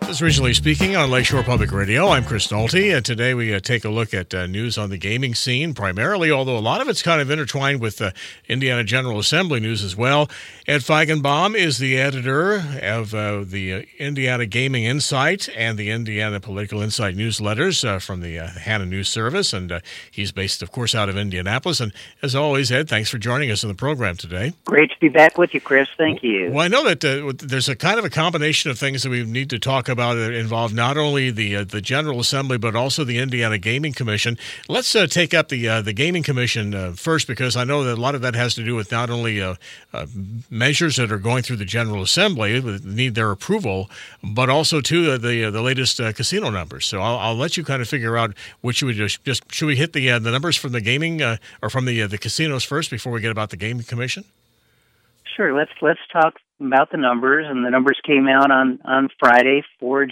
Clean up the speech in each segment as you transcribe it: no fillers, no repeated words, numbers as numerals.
This is Regionally Speaking on Lakeshore Public Radio. I'm Chris Nolte, and today we take a look at news on the gaming scene primarily, although a lot of it's kind of intertwined with Indiana General Assembly news as well. Ed Feigenbaum is the editor of the Indiana Gaming Insight and the Indiana Political Insight newsletters from the Hannah News Service, and he's based, of course, out of Indianapolis. And as always, Ed, thanks for joining us in the program today. Great to be back with you, Chris. Thank you. Well, I know that there's a kind of a combination of things that we need to talk about that involve not only the General Assembly but also the Indiana Gaming Commission. Let's take up the Gaming Commission first, because I know that a lot of that has to do with not only measures that are going through the General Assembly that need their approval, but also too the latest casino numbers. So I'll let you kind of figure out which you would just should we hit the numbers from the gaming or from the casinos first before we get about the Gaming Commission? Sure. Let's talk about the numbers, and the numbers came out on Friday for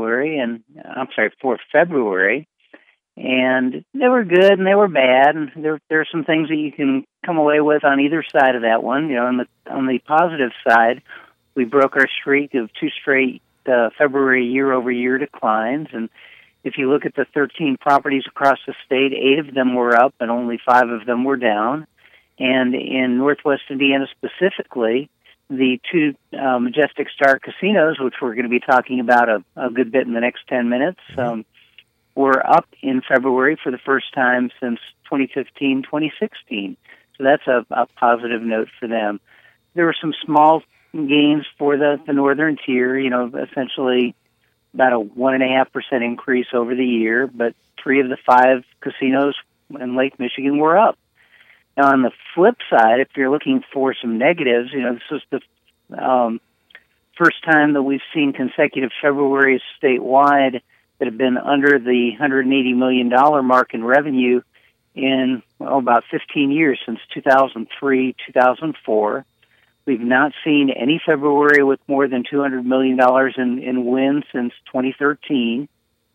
February, and they were good and they were bad, and there are some things that you can come away with on either side of that one. You know, on the positive side, we broke our streak of two straight February year-over-year declines, and if you look at the 13 properties across the state, 8 of them were up and only 5 of them were down. And in Northwest Indiana specifically, the 2 Majestic Star casinos, which we're going to be talking about a good bit in the next 10 minutes, were up in February for the first time since 2015, 2016. So that's a positive note for them. There were some small gains for the northern tier, you know, essentially about a 1.5% increase over the year, but 3 of the 5 casinos in Lake Michigan were up. Now, on the flip side, if you're looking for some negatives, you know, this was the first time that we've seen consecutive Februarys statewide that have been under the $180 million mark in revenue in about 15 years, since 2003, 2004. We've not seen any February with more than $200 million in wins since 2013.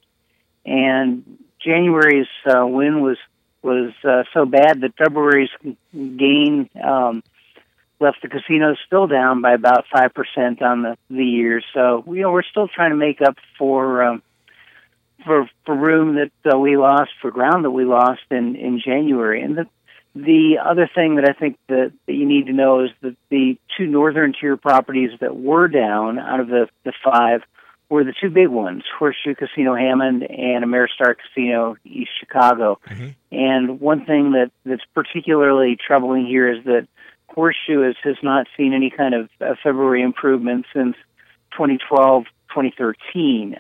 And January's win was so bad that February's gain left the casinos still down by about 5% on the year. So, you know, we're still trying to make up for room that we lost, for ground that we lost in January. And the other thing that I think that you need to know is that the 2 northern tier properties that were down out of the 5 were the 2 big ones, Horseshoe Casino Hammond and Ameristar Casino East Chicago. Mm-hmm. And one thing that's particularly troubling here is that Horseshoe has not seen any kind of February improvement since 2012, 2013.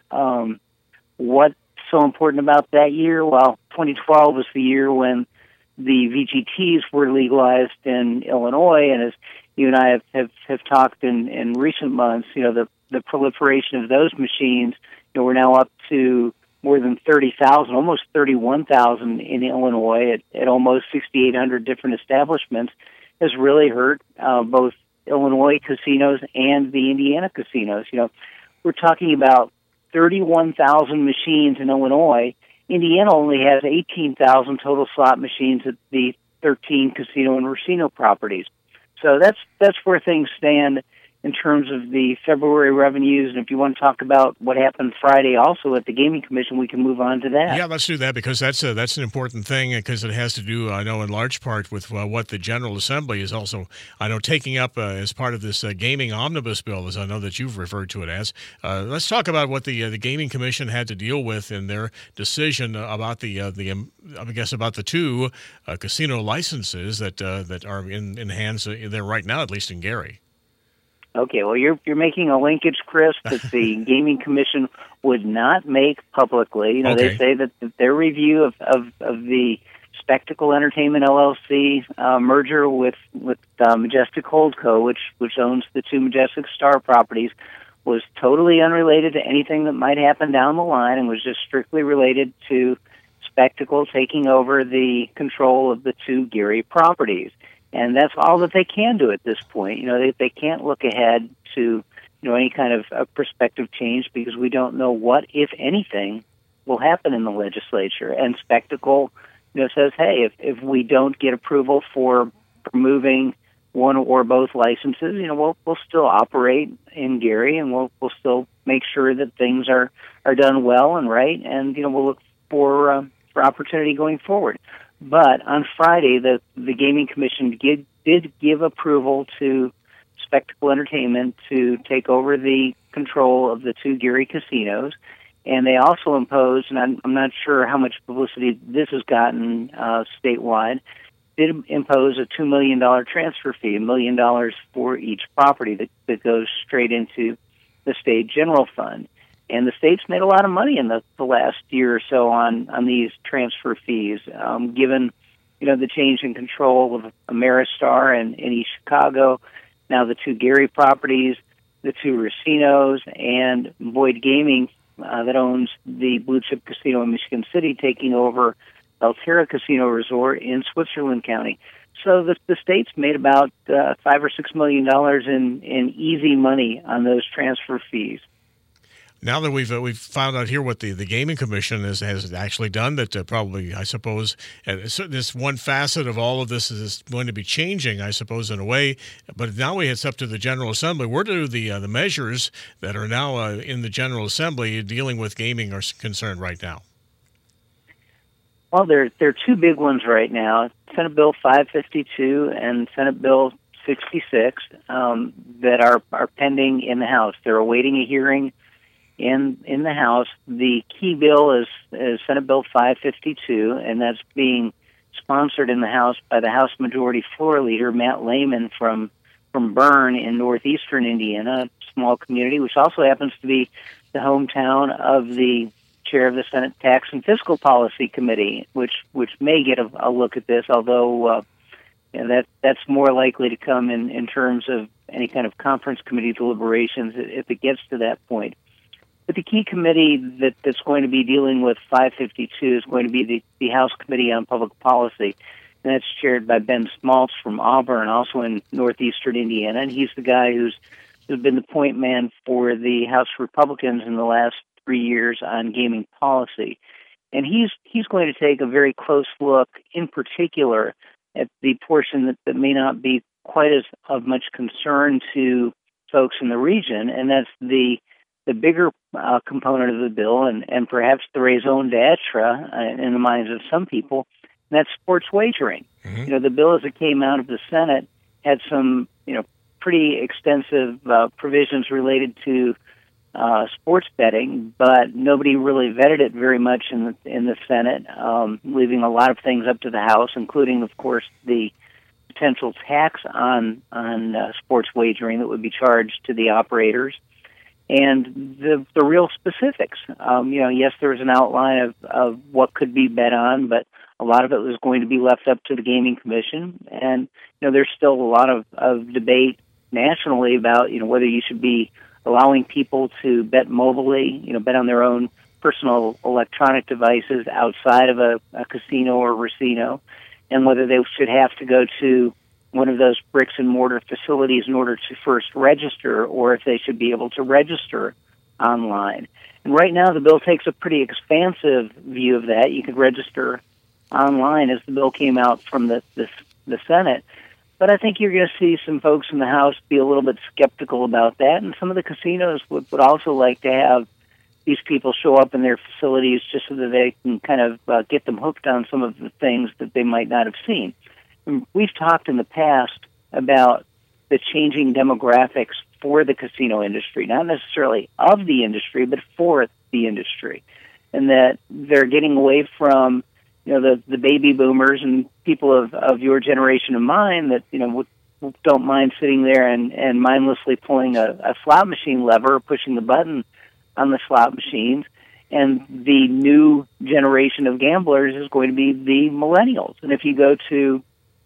What's so important about that year? Well, 2012 was the year when the VGTs were legalized in Illinois, and as you and I have talked in recent months, you know, the proliferation of those machines, you know, we're now up to more than 30,000, almost 31,000 in Illinois at almost 6,800 different establishments, has really hurt both Illinois casinos and the Indiana casinos. You know, we're talking about 31,000 machines in Illinois. Indiana only has 18,000 total slot machines at the 13 casino and casino properties. So that's where things stand in terms of the February revenues. And if you want to talk about what happened Friday also at the Gaming Commission, we can move on to that. Yeah, let's do that, because that's an important thing, because it has to do, I know, in large part with what the General Assembly is also, I know, taking up as part of this gaming omnibus bill, as I know that you've referred to it as. Let's talk about what the Gaming Commission had to deal with in their decision about about the 2 casino licenses that are in hands there right now, at least in Gary. Okay, well, you're making a linkage, Chris, that the Gaming Commission would not make publicly. You know, okay. They say that their review of the Spectacle Entertainment LLC merger with Majestic Holdco, which owns the 2 Majestic Star properties, was totally unrelated to anything that might happen down the line, and was just strictly related to Spectacle taking over the control of the 2 Gary properties. And that's all that they can do at this point. You know, they can't look ahead to, you know, any kind of prospective change, because we don't know what, if anything, will happen in the legislature. And Spectacle, you know, says, hey, if we don't get approval for moving one or both licenses, you know, we'll still operate in Gary, and we'll still make sure that things are done well and right, and we'll look for opportunity going forward. But on Friday, the Gaming Commission did give approval to Spectacle Entertainment to take over the control of the two Geary casinos, and they also imposed, and I'm not sure how much publicity this has gotten statewide, did impose a $2 million transfer fee, $1 million for each property that goes straight into the state general fund. And the state's made a lot of money in the last year or so on these transfer fees, given the change in control of Ameristar and in East Chicago, now the two Geary properties, the two Racinos, and Boyd Gaming that owns the Blue Chip Casino in Michigan City, taking over Belterra Casino Resort in Switzerland County. So the state's made about $5 or $6 million in easy money on those transfer fees. Now that we've found out here what the Gaming Commission has actually done, that probably, I suppose, this one facet of all of this is going to be changing, I suppose, in a way. But now it's up to the General Assembly. Where do the measures that are now in the General Assembly dealing with gaming are concerned right now? Well, there are two big ones right now: Senate Bill 552 and Senate Bill 66 that are pending in the House. They're awaiting a hearing in the House. The key bill is Senate Bill 552, and that's being sponsored in the House by the House Majority Floor Leader Matt Lehman from Bern in northeastern Indiana, a small community, which also happens to be the hometown of the chair of the Senate Tax and Fiscal Policy Committee, which may get a look at this, although that's more likely to come in terms of any kind of conference committee deliberations if it gets to that point. But the key committee that's going to be dealing with 552 is going to be the House Committee on Public Policy, and that's chaired by Ben Smaltz from Auburn, also in northeastern Indiana, and he's the guy who's been the point man for the House Republicans in the last 3 years on gaming policy. And he's going to take a very close look, in particular, at the portion that may not be quite as of much concern to folks in the region, and that's the bigger component of the bill, and perhaps the raison d'etre in the minds of some people, and that's sports wagering. Mm-hmm. The bill as it came out of the Senate had some, pretty extensive provisions related to sports betting, but nobody really vetted it very much in the Senate, leaving a lot of things up to the House, including, of course, the potential tax on sports wagering that would be charged to the operators, and the real specifics. Yes, there was an outline of what could be bet on, but a lot of it was going to be left up to the Gaming Commission, and there's still a lot of debate nationally about whether you should be allowing people to bet mobilely, bet on their own personal electronic devices outside of a casino or racino, and whether they should have to go to one of those bricks and mortar facilities in order to first register, or if they should be able to register online. And right now the bill takes a pretty expansive view of that. You could register online as the bill came out from the Senate. But I think you're going to see some folks in the House be a little bit skeptical about that, and some of the casinos would also like to have these people show up in their facilities just so that they can kind of get them hooked on some of the things that they might not have seen. And we've talked in the past about the changing demographics for the casino industry, not necessarily of the industry, but for the industry, and that they're getting away from the baby boomers and people of your generation and mine that don't mind sitting there and mindlessly pulling a slot machine lever or pushing the button on the slot machines. And the new generation of gamblers is going to be the millennials. And if you go to,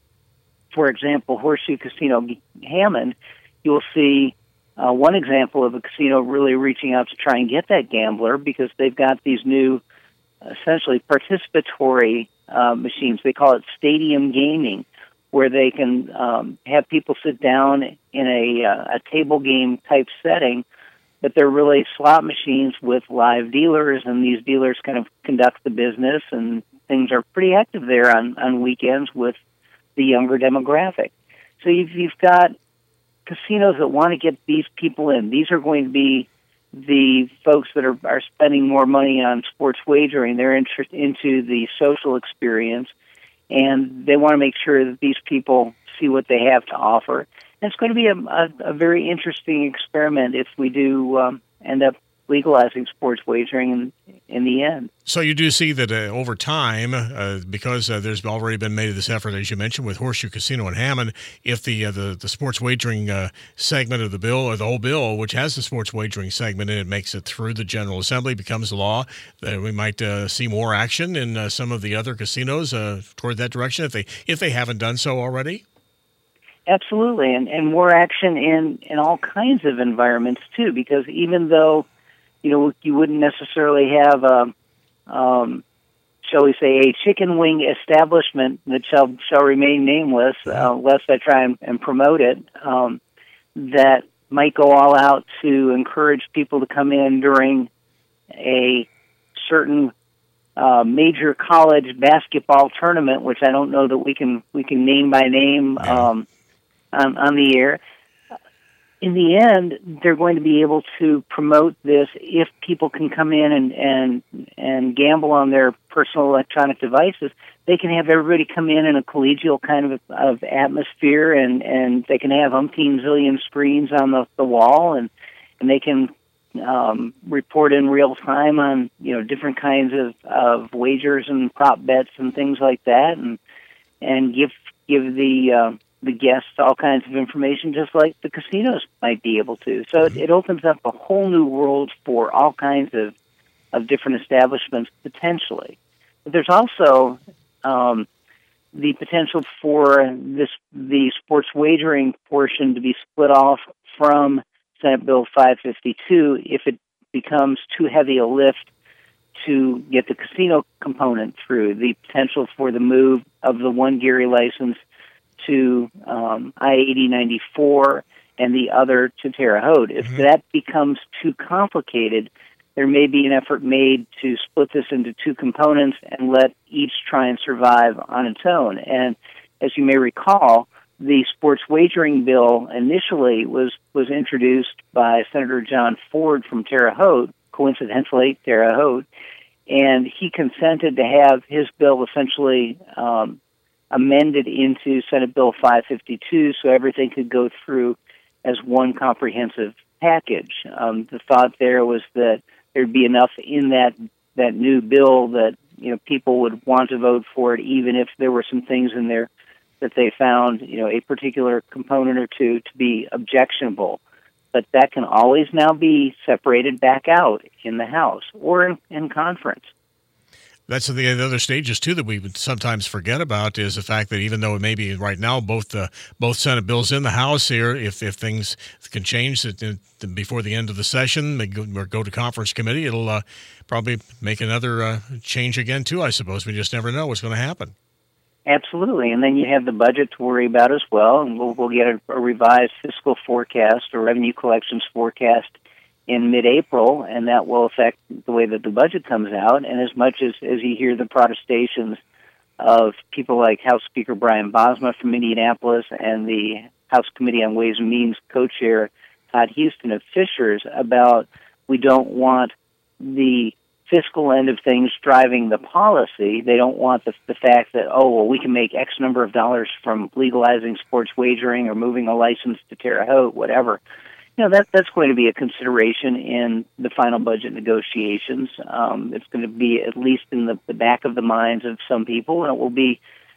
for example, Horseshoe Casino Hammond, you'll see one example of a casino really reaching out to try and get that gambler, because they've got these new essentially participatory machines. They call it stadium gaming, where they can have people sit down in a table game type setting, but they're really slot machines with live dealers, and these dealers kind of conduct the business, and things are pretty active there on weekends with the younger demographic. So you've got casinos that want to get these people in. These are going to be the folks that are spending more money on sports wagering, they're into the social experience, and they want to make sure that these people see what they have to offer. And it's going to be a very interesting experiment if we do end up legalizing sports wagering in the end. So you do see that over time, because there's already been made this effort, as you mentioned, with Horseshoe Casino in Hammond, if the sports wagering segment of the bill, or the whole bill, which has the sports wagering segment in it, makes it through the General Assembly, becomes law, that we might see more action in some of the other casinos toward that direction, if they haven't done so already? Absolutely, and more action in all kinds of environments, too, because even though you wouldn't necessarily have shall we say, a chicken wing establishment that shall remain nameless, lest I try and promote it, that might go all out to encourage people to come in during a certain major college basketball tournament, which I don't know that we can name by name on the air. In the end, they're going to be able to promote this if people can come in and gamble on their personal electronic devices. They can have everybody come in a collegial kind of atmosphere, and they can have umpteen zillion screens on the wall, and they can report in real time on different kinds of wagers and prop bets and things like that, and give the guests all kinds of information, just like the casinos might be able to. So it opens up a whole new world for all kinds of different establishments, potentially. But there's also the potential for the sports wagering portion to be split off from Senate Bill 552 if it becomes too heavy a lift to get the casino component through. The potential for the move of the one Gary license to I-8094 and the other to Terre Haute. If that becomes too complicated, there may be an effort made to split this into two components and let each try and survive on its own. And as you may recall, the sports wagering bill initially was introduced by Senator John Ford from Terre Haute, coincidentally, Terre Haute, and he consented to have his bill essentially amended into Senate Bill 552 so everything could go through as one comprehensive package. The thought there was that there'd be enough in that new bill that people would want to vote for it, even if there were some things in there that they found a particular component or two to be objectionable. But that can always now be separated back out in the House or in conference. That's the other stages, too, that we would sometimes forget about, is the fact that even though it may be right now both Senate bills in the House here, if things can change before the end of the session, they go to conference committee, it'll probably make another change again, too, I suppose. We just never know what's going to happen. Absolutely, and then you have the budget to worry about as well, and we'll get a revised fiscal forecast or revenue collections forecast in mid-April, and that will affect the way that the budget comes out. And as much as you hear the protestations of people like House Speaker Brian Bosma from Indianapolis and the House Committee on Ways and Means co-chair Todd Houston of Fishers about we don't want the fiscal end of things driving the policy. They don't want the fact that, we can make X number of dollars from legalizing sports wagering or moving a license to Terre Haute, whatever. That's going to be a consideration in the final budget negotiations. It's going to be at least in the back of the minds of some people, and it will be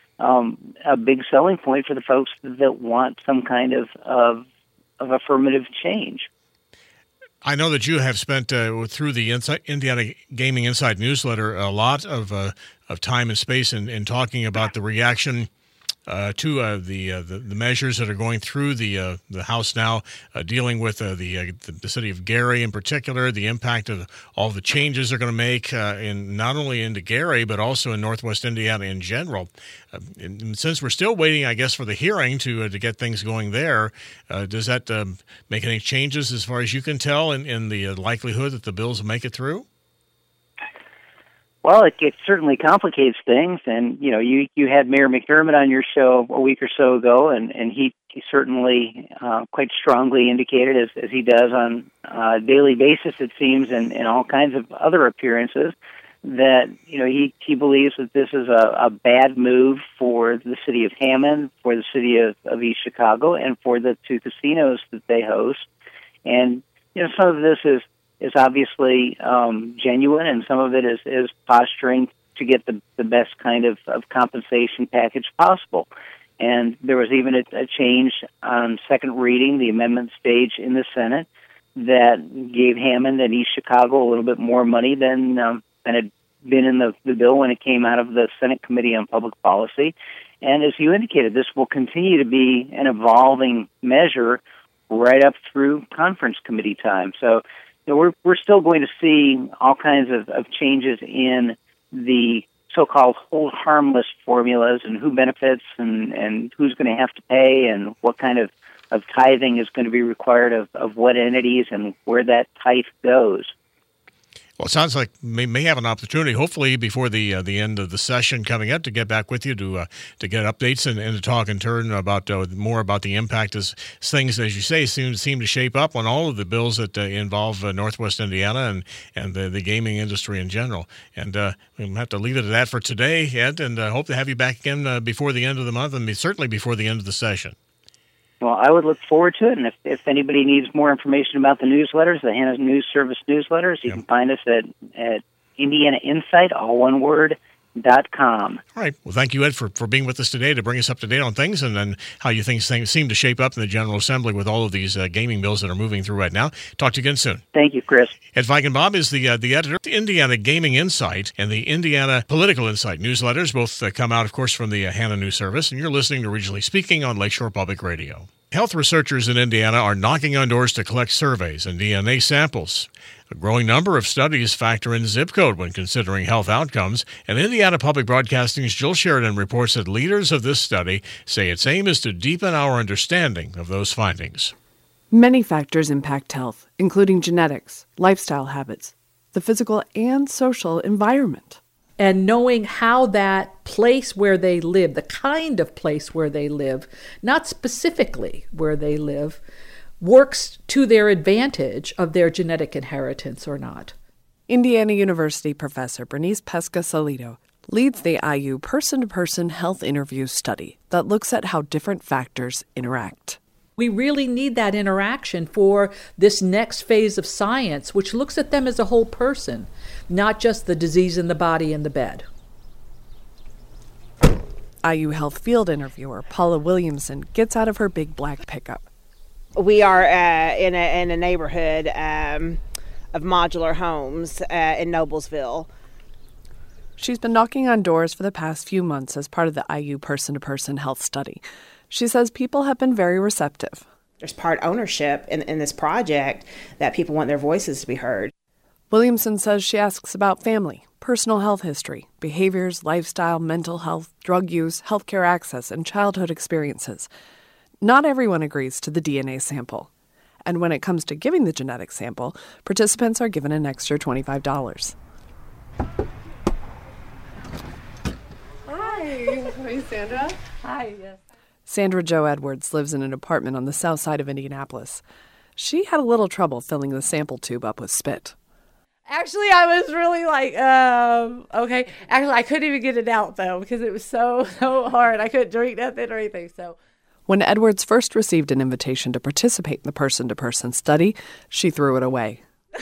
a big selling point for the folks that want some kind of affirmative change. I know that you have spent through the Indiana Gaming Inside newsletter a lot of time and space in talking about the reaction to the measures that are going through the House now, dealing with the city of Gary in particular, the impact of all the changes they're going to make in not only into Gary but also in Northwest Indiana in general. And since we're still waiting, I guess, for the hearing to get things going there, does that make any changes as far as you can tell in the likelihood that the bills will make it through? Well, it certainly complicates things, and you had Mayor McDermott on your show a week or so ago, and he he certainly quite strongly indicated, as he does on a daily basis, it seems, and all kinds of other appearances, that he believes that this is a bad move for the city of Hammond, for the city of East Chicago, and for the two casinos that they host. And some of this is obviously genuine, and some of it is posturing to get the best kind of compensation package possible. And there was even a change on second reading, the amendment stage in the Senate, that gave Hammond and East Chicago a little bit more money than had been in the bill when it came out of the Senate Committee on Public Policy. And as you indicated, this will continue to be an evolving measure right up through conference committee time. So we're still going to see all kinds of changes in the so-called hold harmless formulas and who benefits and who's going to have to pay and what kind of tithing is going to be required of what entities and where that tithe goes. Well, it sounds like we may have an opportunity, hopefully before the end of the session coming up, to get back with you to get updates and to talk in turn about more about the impact as things, as you say, seem to shape up on all of the bills that involve Northwest Indiana and the gaming industry in general. And we'll have to leave it at that for today, Ed, and hope to have you back again before the end of the month and certainly before the end of the session. Well, I would look forward to it, and if anybody needs more information about the newsletters, the Hannah News Service newsletters, you can find us at Indiana Insight, all one word, .com. All right. Well, thank you, Ed, for being with us today to bring us up to date on things and then how you think things seem to shape up in the General Assembly with all of these gaming bills that are moving through right now. Talk to you again soon. Thank you, Chris. Ed Feigenbaum is the editor of the Indiana Gaming Insight and the Indiana Political Insight newsletters. Both come out, of course, from the Hannah News Service, and you're listening to Regionally Speaking on Lakeshore Public Radio. Health researchers in Indiana are knocking on doors to collect surveys and DNA samples. A growing number of studies factor in zip code when considering health outcomes, and Indiana Public Broadcasting's Jill Sheridan reports that leaders of this study say its aim is to deepen our understanding of those findings. Many factors impact health, including genetics, lifestyle habits, the physical and social environment. And knowing how that place where they live, the kind of place where they live, not specifically where they live, works to their advantage of their genetic inheritance or not. Indiana University professor Bernice Pesca-Salido leads the IU person-to-person health interview study that looks at how different factors interact. We really need that interaction for this next phase of science, which looks at them as a whole person, not just the disease in the body and the bed. IU Health field interviewer Paula Williamson gets out of her big black pickup. We are in a neighborhood of modular homes in Noblesville. She's been knocking on doors for the past few months as part of the IU person-to-person health study. She says people have been very receptive. There's part ownership in this project that people want their voices to be heard. Williamson says she asks about family, personal health history, behaviors, lifestyle, mental health, drug use, healthcare access, and childhood experiences. Not everyone agrees to the DNA sample. And when it comes to giving the genetic sample, participants are given an extra $25. Hi. Hi, Sandra. Hi, yes. Sandra Jo Edwards lives in an apartment on the south side of Indianapolis. She had a little trouble filling the sample tube up with spit. Actually, I was really like, okay. Actually, I couldn't even get it out, though, because it was so hard. I couldn't drink nothing or anything, so. When Edwards first received an invitation to participate in the person-to-person study, she threw it away.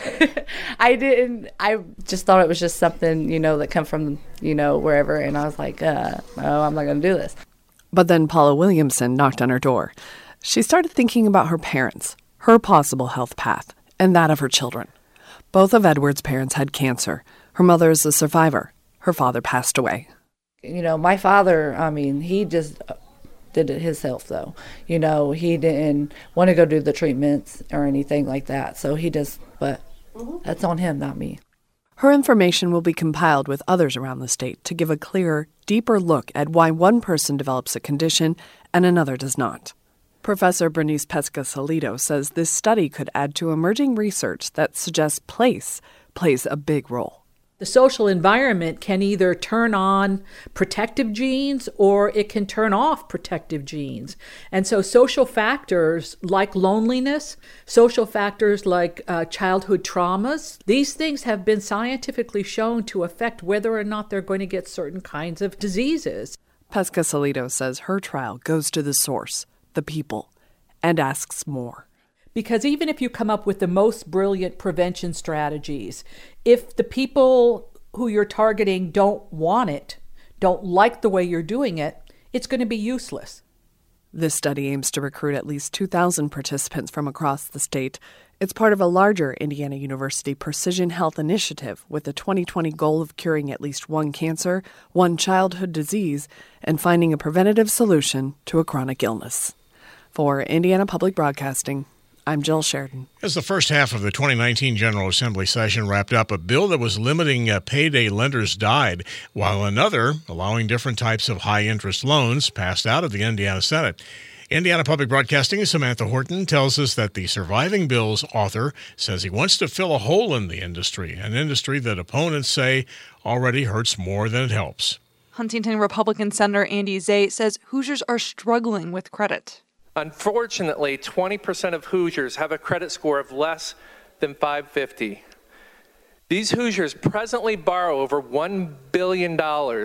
I just thought it was just something, that come from, wherever, and I was like, no, I'm not going to do this. But then Paula Williamson knocked on her door. She started thinking about her parents, her possible health path, and that of her children. Both of Edwards' parents had cancer. Her mother is a survivor. Her father passed away. My father, he just did it himself, though. He didn't want to go do the treatments or anything like that. So he just, but that's on him, not me. Her information will be compiled with others around the state to give a clearer, deeper look at why one person develops a condition and another does not. Professor Bernice Pesca-Salido says this study could add to emerging research that suggests place plays a big role. The social environment can either turn on protective genes or it can turn off protective genes. And so social factors like loneliness, social factors like childhood traumas, these things have been scientifically shown to affect whether or not they're going to get certain kinds of diseases. Pesca-Salido says her trial goes to the source, the people, and asks more. Because even if you come up with the most brilliant prevention strategies, if the people who you're targeting don't want it, don't like the way you're doing it, it's going to be useless. This study aims to recruit at least 2,000 participants from across the state. It's part of a larger Indiana University Precision Health Initiative with a 2020 goal of curing at least one cancer, one childhood disease, and finding a preventative solution to a chronic illness. For Indiana Public Broadcasting, I'm Jill Sheridan. As the first half of the 2019 General Assembly session wrapped up, a bill that was limiting payday lenders died, while another, allowing different types of high-interest loans, passed out of the Indiana Senate. Indiana Public Broadcasting's Samantha Horton tells us that the surviving bill's author says he wants to fill a hole in the industry, an industry that opponents say already hurts more than it helps. Huntington Republican Senator Andy Zay says Hoosiers are struggling with credit. Unfortunately, 20% of Hoosiers have a credit score of less than 550. These Hoosiers presently borrow over $1 billion,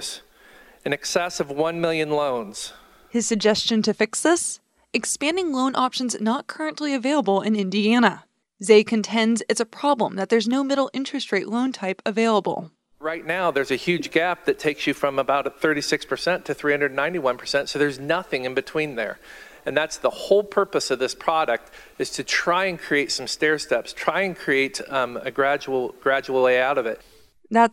in excess of 1 million loans. His suggestion to fix this? Expanding loan options not currently available in Indiana. Zay contends it's a problem that there's no middle interest rate loan type available. Right now, there's a huge gap that takes you from about a 36% to 391%, so there's nothing in between there. And that's the whole purpose of this product, is to try and create some stair steps, try and create a gradual way out of it. That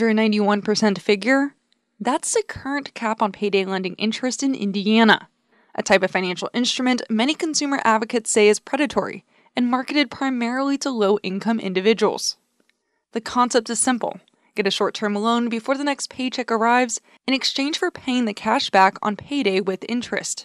391% figure, that's the current cap on payday lending interest in Indiana, a type of financial instrument many consumer advocates say is predatory and marketed primarily to low-income individuals. The concept is simple. Get a short-term loan before the next paycheck arrives in exchange for paying the cash back on payday with interest.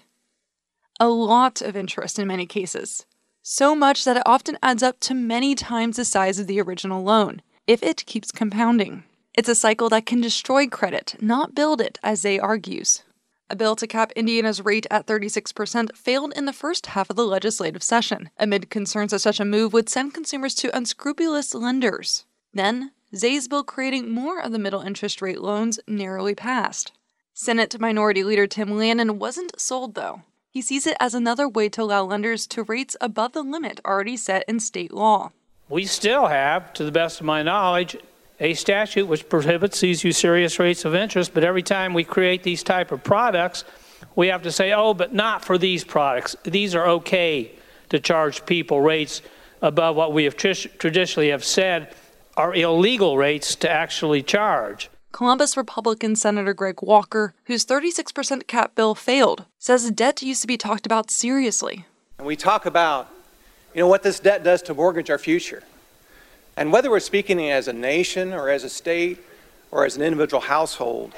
A lot of interest in many cases. So much that it often adds up to many times the size of the original loan, if it keeps compounding. It's a cycle that can destroy credit, not build it, as Zay argues. A bill to cap Indiana's rate at 36% failed in the first half of the legislative session, amid concerns that such a move would send consumers to unscrupulous lenders. Then, Zay's bill creating more of the middle interest rate loans narrowly passed. Senate Minority Leader Tim Lannon wasn't sold, though. He sees it as another way to allow lenders to rates above the limit already set in state law. We still have, to the best of my knowledge, a statute which prohibits these usurious rates of interest, but every time we create these type of products, we have to say, oh, but not for these products. These are okay to charge people rates above what we have traditionally have said are illegal rates to actually charge. Columbus Republican Senator Greg Walker, whose 36% cap bill failed, says debt used to be talked about seriously. And we talk about, what this debt does to mortgage our future. And whether we're speaking as a nation or as a state or as an individual household,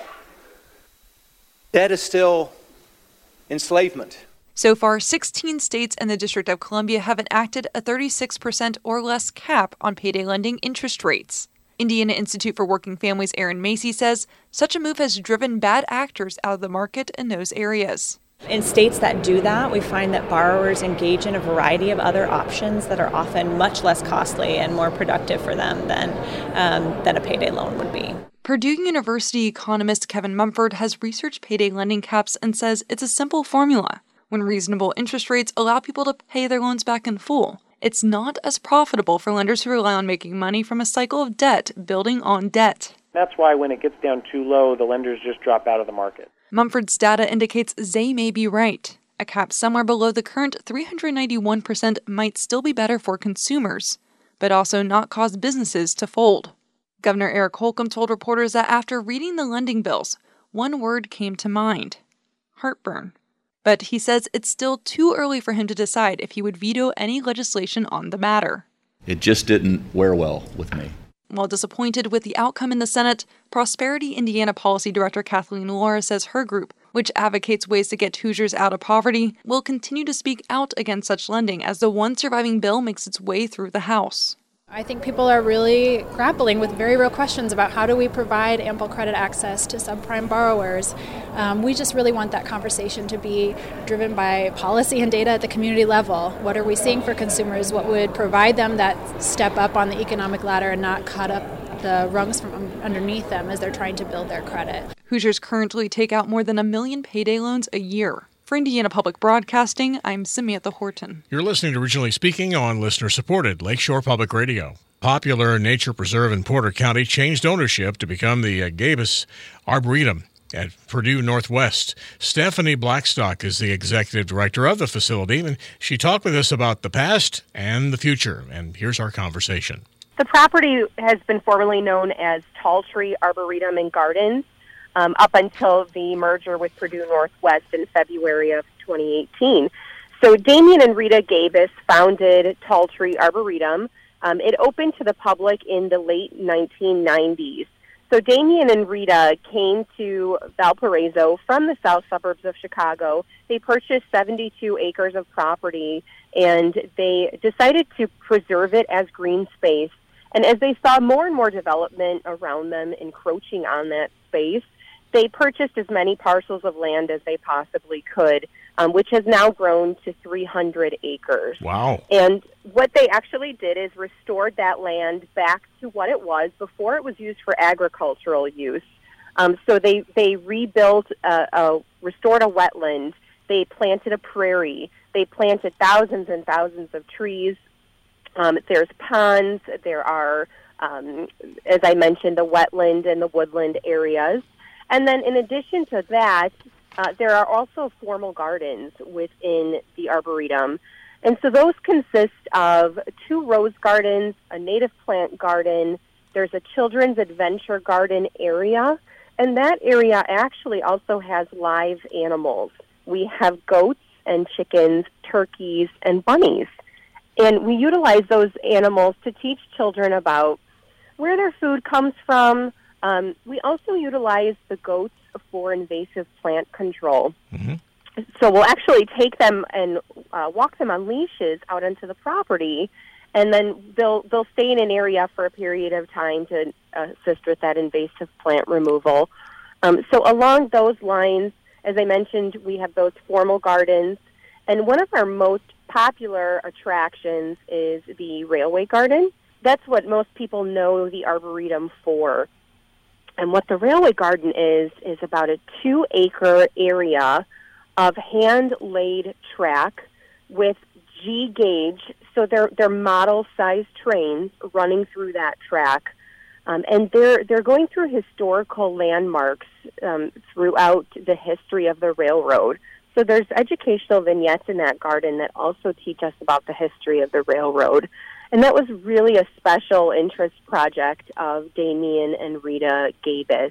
debt is still enslavement. So far, 16 states and the District of Columbia have enacted a 36% or less cap on payday lending interest rates. Indiana Institute for Working Families' Erin Macy says such a move has driven bad actors out of the market in those areas. In states that do that, we find that borrowers engage in a variety of other options that are often much less costly and more productive for them than a payday loan would be. Purdue University economist Kevin Mumford has researched payday lending caps and says it's a simple formula. When reasonable interest rates allow people to pay their loans back in full, it's not as profitable for lenders who rely on making money from a cycle of debt building on debt. That's why when it gets down too low, the lenders just drop out of the market. Mumford's data indicates Zay may be right. A cap somewhere below the current 391% might still be better for consumers, but also not cause businesses to fold. Governor Eric Holcomb told reporters that after reading the lending bills, one word came to mind: heartburn. But he says it's still too early for him to decide if he would veto any legislation on the matter. It just didn't wear well with me. While disappointed with the outcome in the Senate, Prosperity Indiana Policy Director Kathleen Laura says her group, which advocates ways to get Hoosiers out of poverty, will continue to speak out against such lending as the one surviving bill makes its way through the House. I think people are really grappling with very real questions about how do we provide ample credit access to subprime borrowers. We just really want that conversation to be driven by policy and data at the community level. What are we seeing for consumers? What would provide them that step up on the economic ladder and not cut up the rungs from underneath them as they're trying to build their credit? Hoosiers currently take out more than 1 million payday loans a year. For Indiana Public Broadcasting, I'm Samantha Horton. You're listening to Originally Speaking on listener-supported Lakeshore Public Radio. Popular nature preserve in Porter County changed ownership to become the Gabus Arboretum at Purdue Northwest. Stephanie Blackstock is the executive director of the facility, and she talked with us about the past and the future. And here's our conversation. The property has been formerly known as Tall Tree Arboretum and Gardens up until the merger with Purdue Northwest in February of 2018. So Damien and Rita Gabus founded Tall Tree Arboretum. It opened to the public in the late 1990s. So Damien and Rita came to Valparaiso from the south suburbs of Chicago. They purchased 72 acres of property, and they decided to preserve it as green space. And as they saw more and more development around them encroaching on that space, they purchased as many parcels of land as they possibly could, which has now grown to 300 acres. Wow. And what they actually did is restored that land back to what it was before it was used for agricultural use. So they rebuilt, restored a wetland. They planted a prairie. They planted thousands and thousands of trees. There's ponds. There are, as I mentioned, the wetland and the woodland areas. And then in addition to that, there are also formal gardens within the Arboretum. And so those consist of 2 rose gardens, a native plant garden, there's a children's adventure garden area, and that area actually also has live animals. We have goats and chickens, turkeys, and bunnies. And we utilize those animals to teach children about where their food comes from. We also utilize the goats for invasive plant control. Mm-hmm. So we'll actually take them and walk them on leashes out onto the property, and then they'll stay in an area for a period of time to assist with that invasive plant removal. So along those lines, as I mentioned, we have those formal gardens, and one of our most popular attractions is the Railway Garden. That's what most people know the Arboretum for. And what the Railway Garden is about a 2-acre area of hand-laid track with G-gauge, so they're model-sized trains running through that track. And they're going through historical landmarks throughout the history of the railroad. So there's educational vignettes in that garden that also teach us about the history of the railroad. And that was really a special interest project of Damien and Rita Gabus.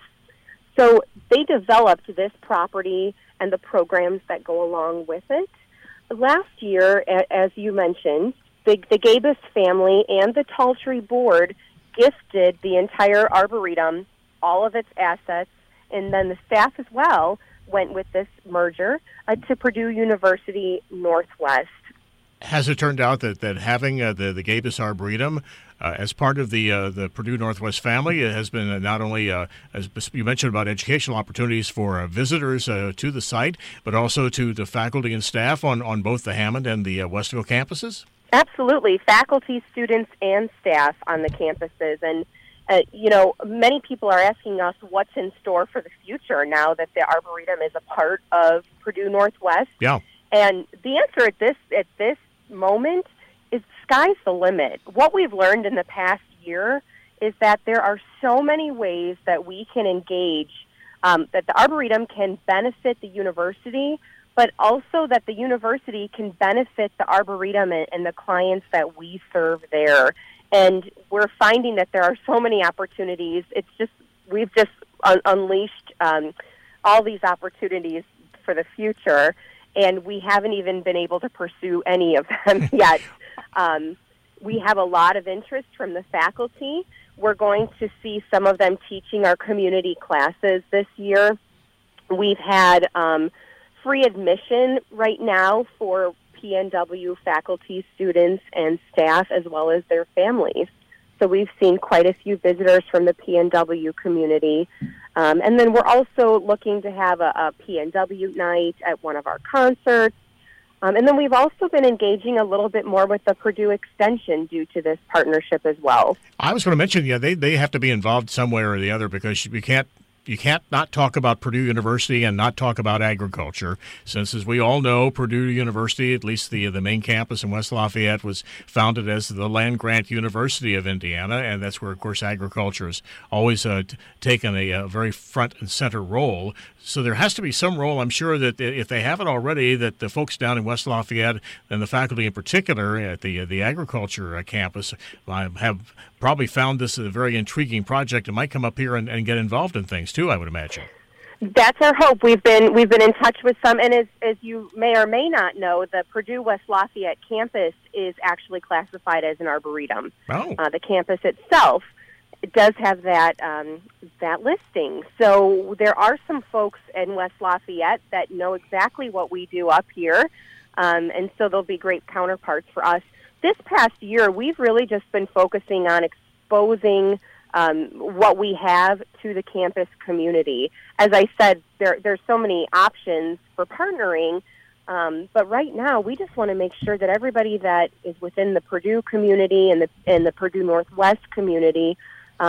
So they developed this property and the programs that go along with it. Last year, as you mentioned, the Gabus family and the Tall Tree Board gifted the entire Arboretum, all of its assets, and then the staff as well went with this merger to Purdue University Northwest. Has it turned out that having the Gabus Arboretum as part of the Purdue Northwest family has been not only, as you mentioned, about educational opportunities for visitors to the site, but also to the faculty and staff on both the Hammond and the Westville campuses? Absolutely. Faculty, students, and staff on the campuses. And, many people are asking us what's in store for the future now that the Arboretum is a part of Purdue Northwest. Yeah. And the answer at this moment is sky's the limit. What we've learned in the past year is that there are so many ways that we can engage, that the Arboretum can benefit the university, but also that the university can benefit the Arboretum and the clients that we serve there. And we're finding that there are so many opportunities. We've just unleashed all these opportunities for the future, and we haven't even been able to pursue any of them yet. We have a lot of interest from the faculty. We're going to see some of them teaching our community classes this year. We've had free admission right now for PNW faculty, students, and staff, as well as their families. So we've seen quite a few visitors from the PNW community. And then we're also looking to have a PNW night at one of our concerts. And then we've also been engaging a little bit more with the Purdue Extension due to this partnership as well. I was going to mention, they have to be involved somewhere or the other, because you can't not talk about Purdue University and not talk about agriculture, since, as we all know, Purdue University, at least the main campus in West Lafayette, was founded as the land-grant University of Indiana, and that's where, of course, agriculture has always taken a very front and center role. So there has to be some role, I'm sure, that if they haven't already, that the folks down in West Lafayette and the faculty in particular at the agriculture campus have probably found this a very intriguing project and might come up here and get involved in things too, I would imagine. That's our hope. We've been in touch with some, and as you may or may not know, the Purdue West Lafayette campus is actually classified as an arboretum. Oh. The campus itself does have that listing. So there are some folks in West Lafayette that know exactly what we do up here, and so they'll be great counterparts for us. This past year, we've really just been focusing on exposing what we have to the campus community. As I said, there's so many options for partnering, but right now we just want to make sure that everybody that is within the Purdue community and the Purdue Northwest community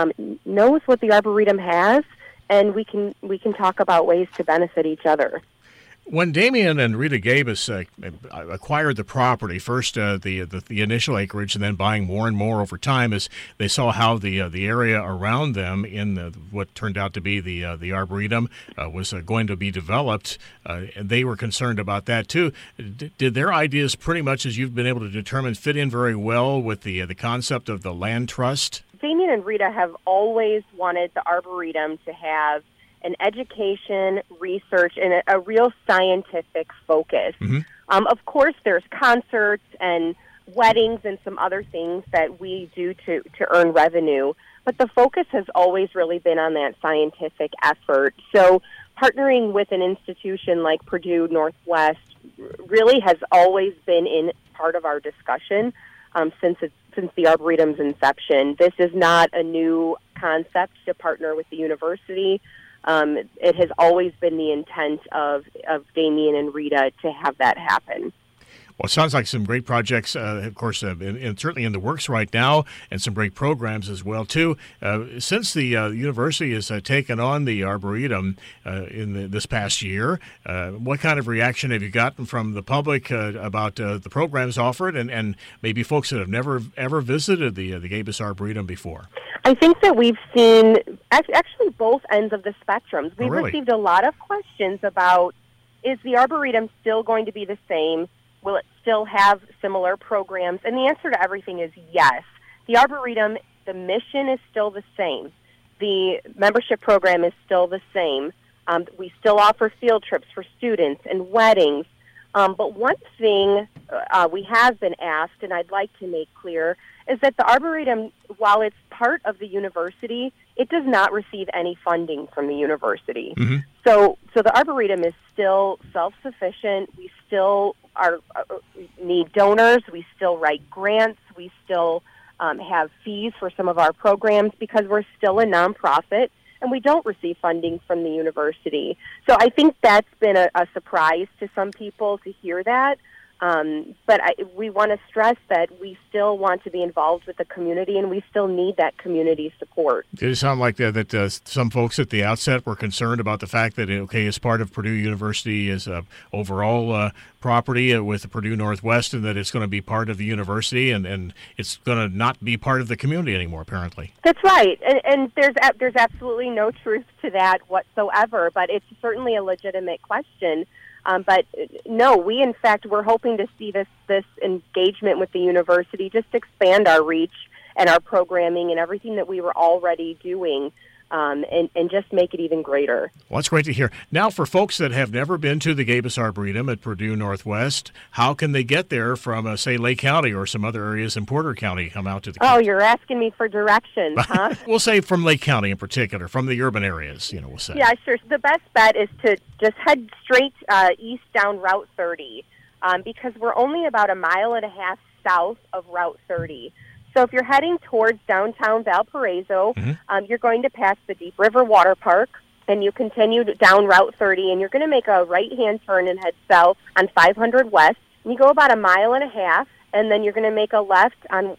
knows what the Arboretum has, and we can talk about ways to benefit each other. When Damien and Rita Gabus acquired the property, first the initial acreage, and then buying more and more over time, as they saw how the area around them in what turned out to be the Arboretum was going to be developed, and they were concerned about that too. Did their ideas, pretty much as you've been able to determine, fit in very well with the concept of the land trust? Damien and Rita have always wanted the Arboretum to have an education, research, and a real scientific focus. Mm-hmm. Of course, there's concerts and weddings and some other things that we do to earn revenue, but the focus has always really been on that scientific effort. So partnering with an institution like Purdue Northwest really has always been in part of our discussion since the Arboretum's inception. This is not a new concept to partner with the university. It has always been the intent of Damien and Rita to have that happen. Well, it sounds like some great projects, of course, and certainly in the works right now, and some great programs as well, too. Since the university has taken on the Arboretum in this past year, what kind of reaction have you gotten from the public about the programs offered, and maybe folks that have never, ever visited the Gabus Arboretum before? I think that we've seen actually both ends of the spectrum. We've received a lot of questions about, is the Arboretum still going to be the same? Will it still have similar programs? And the answer to everything is yes. The Arboretum, the mission is still the same. The membership program is still the same. We still offer field trips for students and weddings. But one thing we have been asked, and I'd like to make clear, is that the Arboretum, while it's part of the university, it does not receive any funding from the university. Mm-hmm. So the Arboretum is still self-sufficient. We still need donors. We still write grants. We still have fees for some of our programs because we're still a nonprofit and we don't receive funding from the university. So I think that's been a surprise to some people to hear that. But we want to stress that we still want to be involved with the community, and we still need that community support. Did it sound like that some folks at the outset were concerned about the fact that, as part of Purdue University is overall property with Purdue Northwest, and that it's going to be part of the university, and it's going to not be part of the community anymore, apparently? That's right, and there's absolutely no truth to that whatsoever, but it's certainly a legitimate question. But no, we're hoping to see this engagement with the university just expand our reach and our programming and everything that we were already doing, and just make it even greater. Well, that's great to hear. Now, for folks that have never been to the Gabus Arboretum at Purdue Northwest, how can they get there from, say, Lake County or some other areas in Porter County, come out to the campus? Oh, you're asking me for directions, huh? We'll say from Lake County in particular, from the urban areas, we'll say. Yeah, sure. The best bet is to just head straight east down Route 30 because we're only about 1.5 miles south of Route 30. So if you're heading towards downtown Valparaiso, you're going to pass the Deep River Water Park, and you continue down Route 30, and you're going to make a right-hand turn and head south on 500 West. And you go about 1.5 miles, and then you're going to make a left on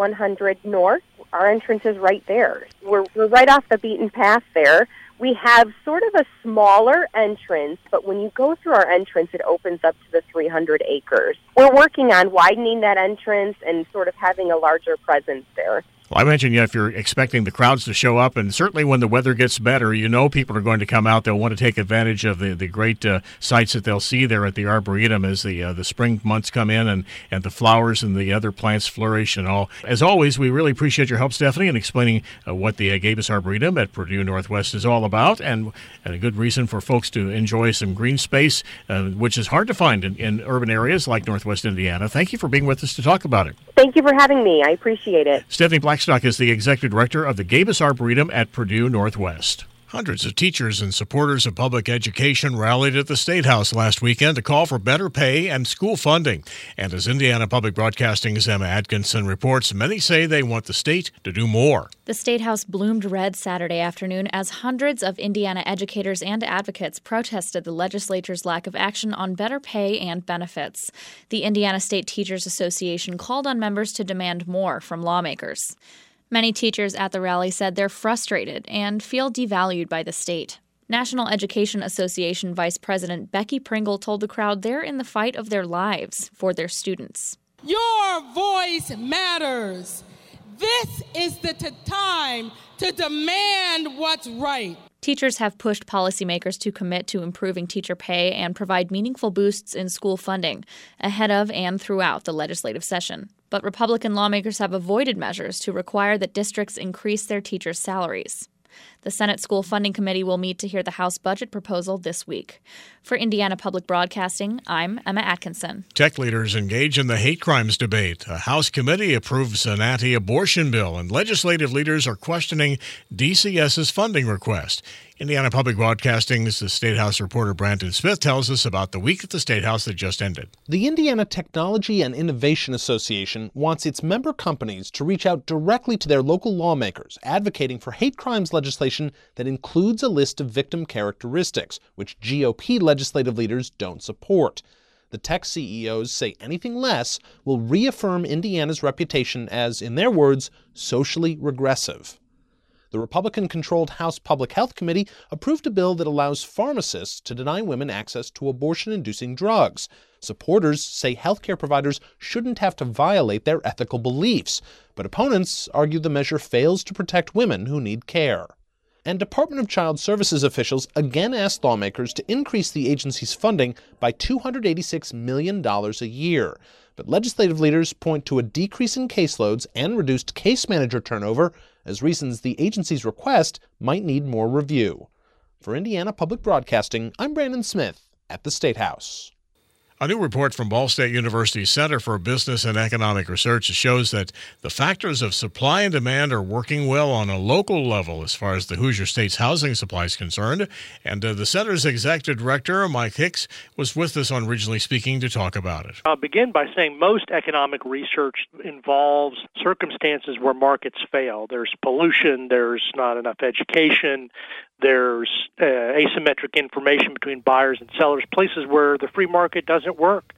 100 North. Our entrance is right there. We're right off the beaten path there. We have sort of a smaller entrance, but when you go through our entrance, it opens up to the 300 acres. We're working on widening that entrance and sort of having a larger presence there. Well, I mentioned, if you're expecting the crowds to show up, and certainly when the weather gets better, people are going to come out. They'll want to take advantage of the great sights that they'll see there at the Arboretum as the spring months come in and the flowers and the other plants flourish and all. As always, we really appreciate your help, Stephanie, in explaining what the Gabus Arboretum at Purdue Northwest is all about, and a good reason for folks to enjoy some green space, which is hard to find in urban areas like Northwest Indiana. Thank you for being with us to talk about it. Thank you for having me. I appreciate it. Stephanie Blackstock is the Executive Director of the Gabus Arboretum at Purdue Northwest. Hundreds of teachers and supporters of public education rallied at the State House last weekend to call for better pay and school funding. And as Indiana Public Broadcasting's Emma Atkinson reports, many say they want the state to do more. The State House bloomed red Saturday afternoon as hundreds of Indiana educators and advocates protested the legislature's lack of action on better pay and benefits. The Indiana State Teachers Association called on members to demand more from lawmakers. Many teachers at the rally said they're frustrated and feel devalued by the state. National Education Association Vice President Becky Pringle told the crowd they're in the fight of their lives for their students. Your voice matters. This is the time to demand what's right. Teachers have pushed policymakers to commit to improving teacher pay and provide meaningful boosts in school funding ahead of and throughout the legislative session. But Republican lawmakers have avoided measures to require that districts increase their teachers' salaries. The Senate School Funding Committee will meet to hear the House budget proposal this week. For Indiana Public Broadcasting, I'm Emma Atkinson. Tech leaders engage in the hate crimes debate. A House committee approves an anti-abortion bill, and legislative leaders are questioning DCS's funding request. Indiana Public Broadcasting's State House reporter Brandon Smith tells us about the week at the State House that just ended. The Indiana Technology and Innovation Association wants its member companies to reach out directly to their local lawmakers, advocating for hate crimes legislation that includes a list of victim characteristics, which GOP legislative leaders don't support. The tech CEOs say anything less will reaffirm Indiana's reputation as, in their words, socially regressive. The Republican-controlled House Public Health Committee approved a bill that allows pharmacists to deny women access to abortion-inducing drugs. Supporters say healthcare providers shouldn't have to violate their ethical beliefs, but opponents argue the measure fails to protect women who need care. And Department of Child Services officials again asked lawmakers to increase the agency's funding by $286 million a year. But legislative leaders point to a decrease in caseloads and reduced case manager turnover as reasons the agency's request might need more review. For Indiana Public Broadcasting, I'm Brandon Smith at the State House. A new report from Ball State University's Center for Business and Economic Research shows that the factors of supply and demand are working well on a local level as far as the Hoosier State's housing supply is concerned. And the center's executive director, Mike Hicks, was with us on Regionally Speaking to talk about it. I'll begin by saying most economic research involves circumstances where markets fail. There's pollution, there's not enough education, there's asymmetric information between buyers and sellers, places where the free market doesn't work.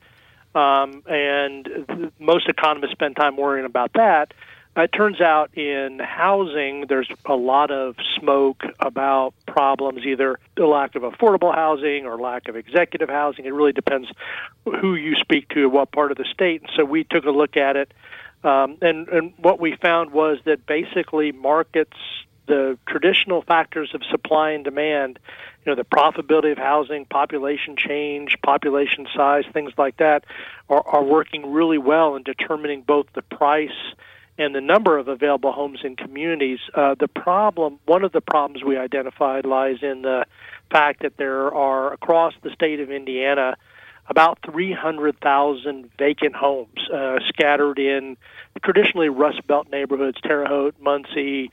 And most economists spend time worrying about that. It turns out in housing, there's a lot of smoke about problems, either the lack of affordable housing or lack of executive housing. It really depends who you speak to, what part of the state. And so we took a look at it. And what we found was that basically markets, the traditional factors of supply and demand, the profitability of housing, population change, population size, things like that, are working really well in determining both the price and the number of available homes in communities. One of the problems we identified lies in the fact that there are, across the state of Indiana, about 300,000 vacant homes scattered in traditionally Rust Belt neighborhoods, Terre Haute, Muncie,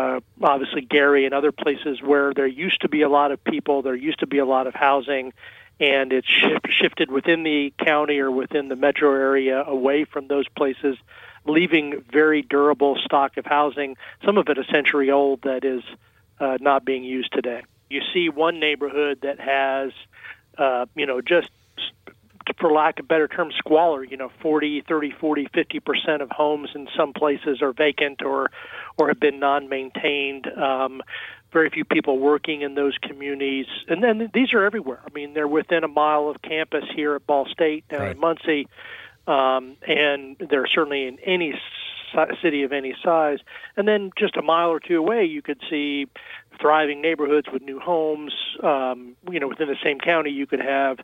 obviously Gary, and other places where there used to be a lot of people, there used to be a lot of housing, and it's shifted within the county or within the metro area away from those places, leaving very durable stock of housing, some of it a century old, that is not being used today. You see one neighborhood that has, just for lack of better term, squalor, 50% of homes in some places are vacant or have been non-maintained. Very few people working in those communities. And then these are everywhere. I mean, they're within a mile of campus here at Ball State down in Muncie, and they're certainly in any city of any size. And then just a mile or two away, you could see thriving neighborhoods with new homes. Within the same county, you could have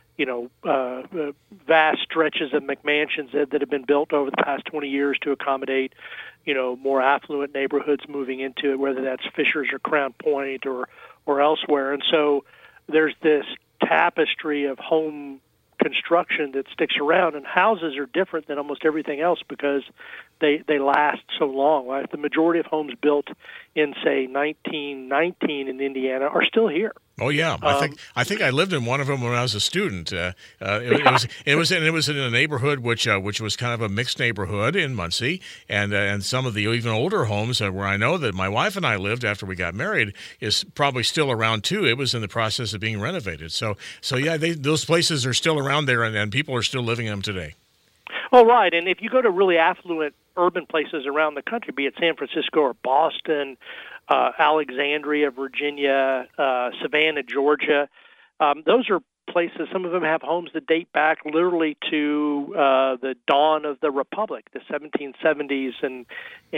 vast stretches of McMansions that have been built over the past 20 years to accommodate, more affluent neighborhoods moving into it, whether that's Fishers or Crown Point or elsewhere. And so there's this tapestry of home construction that sticks around, and houses are different than almost everything else because they last so long. Like the majority of homes built in, say, 1919 in Indiana are still here. Oh yeah, I think I lived in one of them when I was a student. It was in a neighborhood which was kind of a mixed neighborhood in Muncie, and some of the even older homes where I know that my wife and I lived after we got married is probably still around too. It was in the process of being renovated. So yeah, those places are still around there, and people are still living in them today. Oh right, and if you go to really affluent urban places around the country, be it San Francisco or Boston, Alexandria, Virginia, Savannah, Georgia. Those are places, some of them have homes that date back literally to the dawn of the Republic, the 1770s and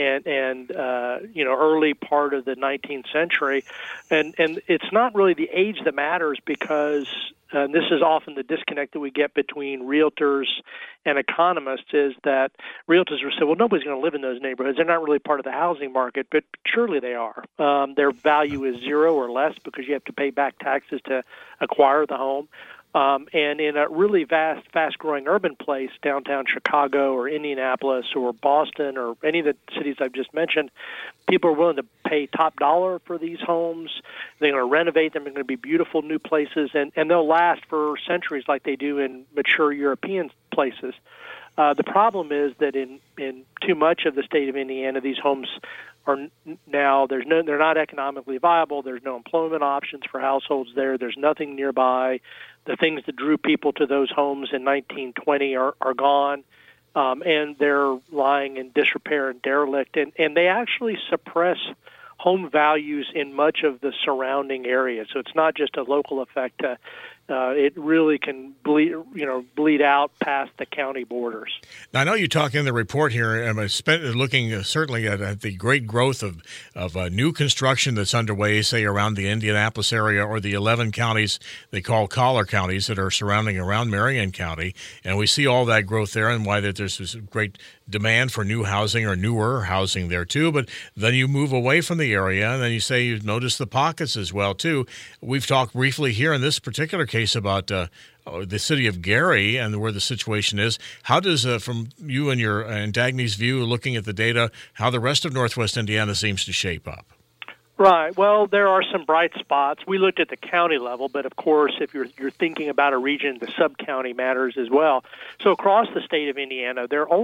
early part of the 19th century. And it's not really the age that matters because this is often the disconnect that we get between realtors and economists, is that realtors will say, well, nobody's going to live in those neighborhoods. They're not really part of the housing market, but surely they are. Their value is zero or less because you have to pay back taxes to acquire the home. And in a really fast-growing urban place, downtown Chicago or Indianapolis or Boston or any of the cities I've just mentioned, people are willing to pay top dollar for these homes. They're going to renovate them. They're going to be beautiful new places, and they'll last for centuries like they do in mature European places. The problem is that in too much of the state of Indiana, these homes are now they're not economically viable. There's no employment options for households there. There's nothing nearby. The things that drew people to those homes in 1920 are gone, and they're lying in disrepair and derelict, and they actually suppress home values in much of the surrounding area. So it's not just a local effect. It really can bleed out past the county borders. Now, I know you talk in the report here, and I spent looking certainly at the great growth of new construction that's underway, say around the Indianapolis area or the 11 counties they call collar counties that are surrounding around Marion County, and we see all that growth there, and why that there's this great demand for new housing or newer housing there too. But then you move away from the area, and then you say you've noticed the pockets as well too. We've talked briefly here in this particular case about the city of Gary and where the situation is. How does, from you and Dagny's view, looking at the data, how the rest of Northwest Indiana seems to shape up? Right. Well, there are some bright spots. We looked at the county level, but of course, if you're thinking about a region, the sub-county matters as well. So across the state of Indiana,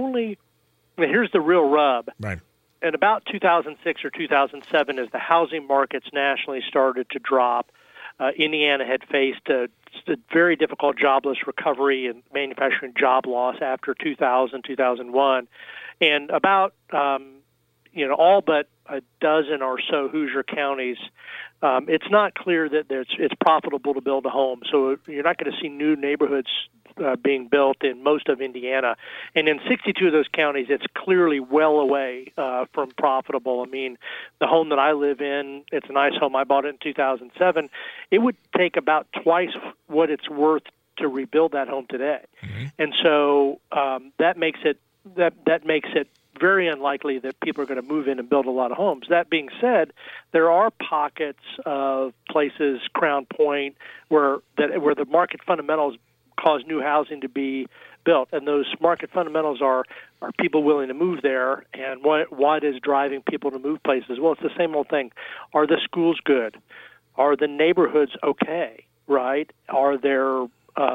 here's the real rub. Right. In about 2006 or 2007, as the housing markets nationally started to drop, Indiana had faced a very difficult jobless recovery and manufacturing job loss after 2000, 2001. And about, all but a dozen or so Hoosier counties, it's not clear that it's profitable to build a home. So you're not going to see new neighborhoods being built in most of Indiana. And in 62 of those counties, it's clearly well away from profitable. I mean, the home that I live in, it's a nice home. I bought it in 2007. It would take about twice what it's worth to rebuild that home today. Mm-hmm. And so that makes it very unlikely that people are going to move in and build a lot of homes. That being said, there are pockets of places, Crown Point, where the market fundamentals cause new housing to be built, and those market fundamentals are people willing to move there. And what is driving people to move places? Well, it's the same old thing. Are the schools good? Are the neighborhoods okay? right? Are there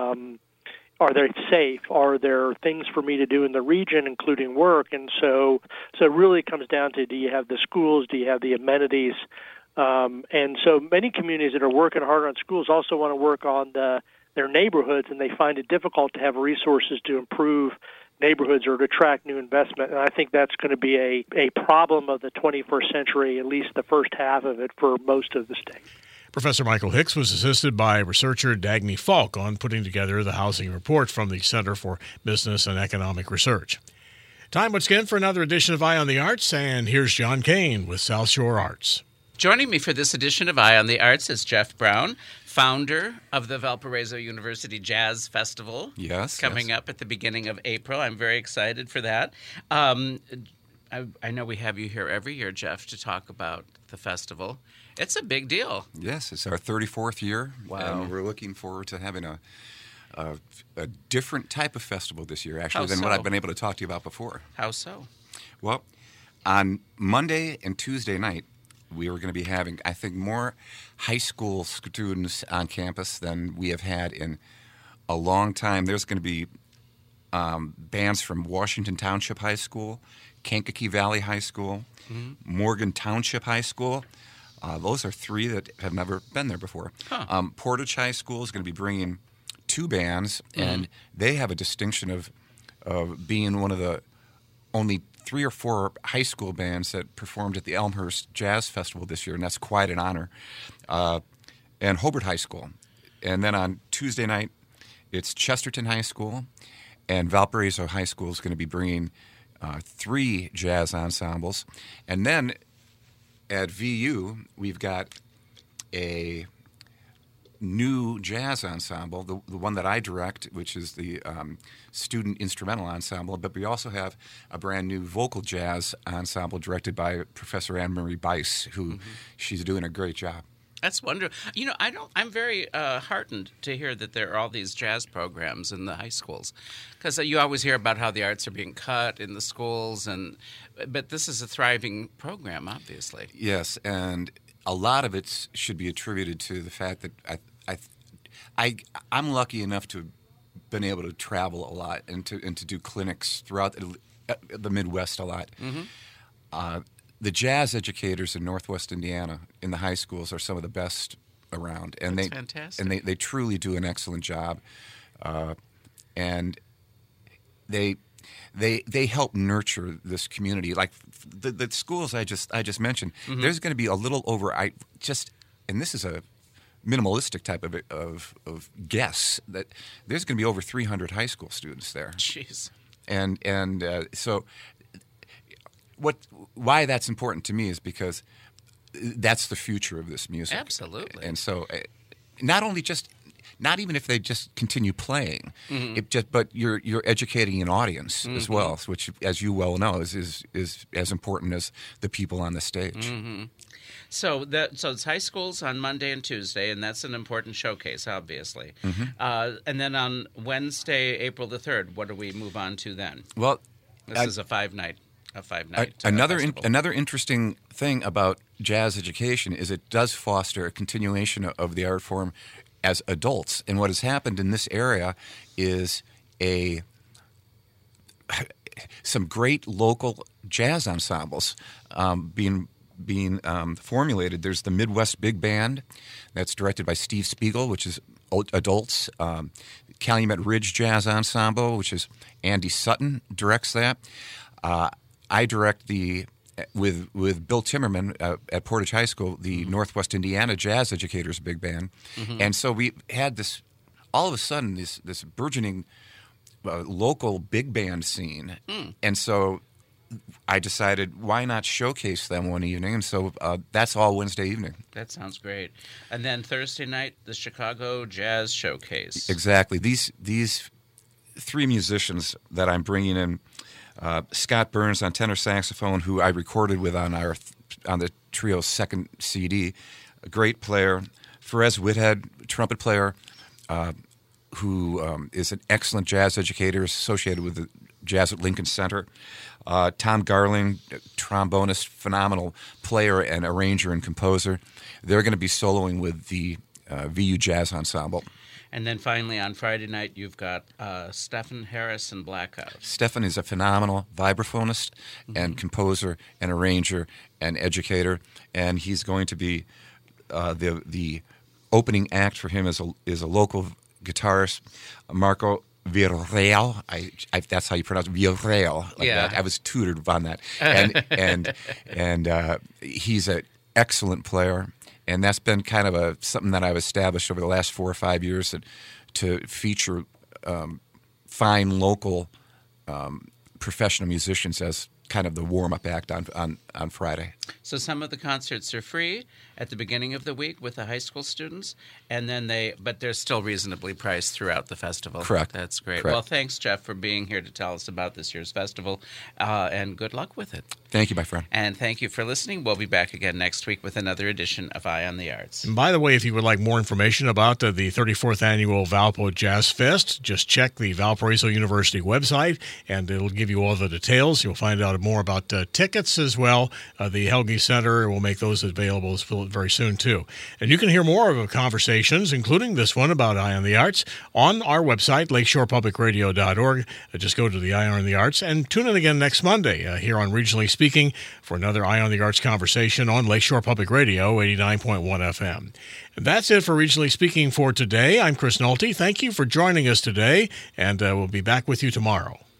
safe? Are there things for me to do in the region, including work? And so it really comes down to, do you have the schools? Do you have the amenities? And so many communities that are working hard on schools also want to work on their neighborhoods, and they find it difficult to have resources to improve neighborhoods or to attract new investment. And I think that's going to be a problem of the 21st century, at least the first half of it, for most of the state. Professor Michael Hicks was assisted by researcher Dagny Falk on putting together the housing report from the Center for Business and Economic Research. Time once again for another edition of Eye on the Arts, and here's John Kane with South Shore Arts. Joining me for this edition of Eye on the Arts is Jeff Brown, founder of the Valparaiso University Jazz Festival. Yes. Coming up at the beginning of April. I'm very excited for that. I know we have you here every year, Jeff, to talk about the festival. It's a big deal. Yes, it's our 34th year. Wow. And we're looking forward to having a different type of festival this year, actually, How than so? what I've been able to talk to you about before. How so? Well, on Monday and Tuesday night, we were going to be having, I think, more high school students on campus than we have had in a long time. There's going to be bands from Washington Township High School, Kankakee Valley High School, Morgan Township High School. Those are three that have never been there before. Huh. Portage High School is going to be bringing two bands, and they have a distinction of being one of the only 3 or 4 high school bands that performed at the Elmhurst Jazz Festival this year, and that's quite an honor. And Hobart High School. And then on Tuesday night, it's Chesterton High School, and Valparaiso High School is going to be bringing 3 jazz ensembles. And then at VU, we've got a new jazz ensemble, the one that I direct, which is the Student Instrumental Ensemble, but we also have a brand new vocal jazz ensemble directed by Professor Anne-Marie Bice, who she's doing a great job. That's wonderful. You know, I'm very heartened to hear that there are all these jazz programs in the high schools, because you always hear about how the arts are being cut in the schools, but this is a thriving program, obviously. Yes, and a lot of it should be attributed to the fact that I'm lucky enough to have been able to travel a lot and to do clinics throughout the Midwest a lot. The jazz educators in Northwest Indiana in the high schools are some of the best around, and That's fantastic. And they truly do an excellent job, and they help nurture this community. Like the schools I just mentioned, there's going to be a little over. And this is a minimalistic type of guess, that there's going to be over 300 high school students there. Jeez. And so why that's important to me is because that's the future of this music. Absolutely. And so not even if they just continue playing, but you're educating an audience as well, which, as you well know, is as important as the people on the stage. So it's high schools on Monday and Tuesday, and that's an important showcase, obviously. And then on Wednesday, April the 3rd, what do we move on to then? Well, this is a five-night Another interesting thing about jazz education is it does foster a continuation of the art form as adults. And what has happened in this area is some great local jazz ensembles being formulated. There's the Midwest Big Band that's directed by Steve Spiegel, which is adults. Calumet Ridge Jazz Ensemble, which is Andy Sutton directs that. I direct with Bill Timmerman at Portage High School, the Northwest Indiana Jazz Educators Big Band. And so we had this, all of a sudden, this burgeoning local big band scene. And so I decided, why not showcase them one evening? And so that's all Wednesday evening. That sounds great. And then Thursday night, the Chicago Jazz Showcase. Exactly. These 3 musicians that I'm bringing in, Scott Burns on tenor saxophone, who I recorded with on the trio's second CD, a great player. Ferez Whithead, trumpet player, who is an excellent jazz educator associated with the Jazz at Lincoln Center. Tom Garling, trombonist, phenomenal player and arranger and composer. They're going to be soloing with the VU Jazz Ensemble. And then finally on Friday night, you've got Stephen Harris and Black House. Stephen is a phenomenal vibraphonist and composer and arranger and educator, and he's going to be the opening act for him is a local guitarist, Marco Villarreal. That's how you pronounce it, Villarreal. That. I was tutored on that, and he's an excellent player. And that's been kind of something that I've established over the last 4 or 5 years to feature fine local professional musicians as kind of the warm-up act on Friday. So some of the concerts are free at the beginning of the week with the high school students, and then but they're still reasonably priced throughout the festival. Correct. That's great. Correct. Well, thanks, Jeff, for being here to tell us about this year's festival, and good luck with it. Thank you, my friend. And thank you for listening. We'll be back again next week with another edition of Eye on the Arts. And by the way, if you would like more information about the 34th Annual Valpo Jazz Fest, just check the Valparaiso University website, and it'll give you all the details. You'll find out more about tickets as well. The Helge Center will make those available very soon, too. And you can hear more of the conversations, including this one about Eye on the Arts, on our website, lakeshorepublicradio.org. Just go to the Eye on the Arts and tune in again next Monday here on Regionally Speaking for another Eye on the Arts conversation on Lakeshore Public Radio, 89.1 FM. And that's it for Regionally Speaking for today. I'm Chris Nolte. Thank you for joining us today, and we'll be back with you tomorrow.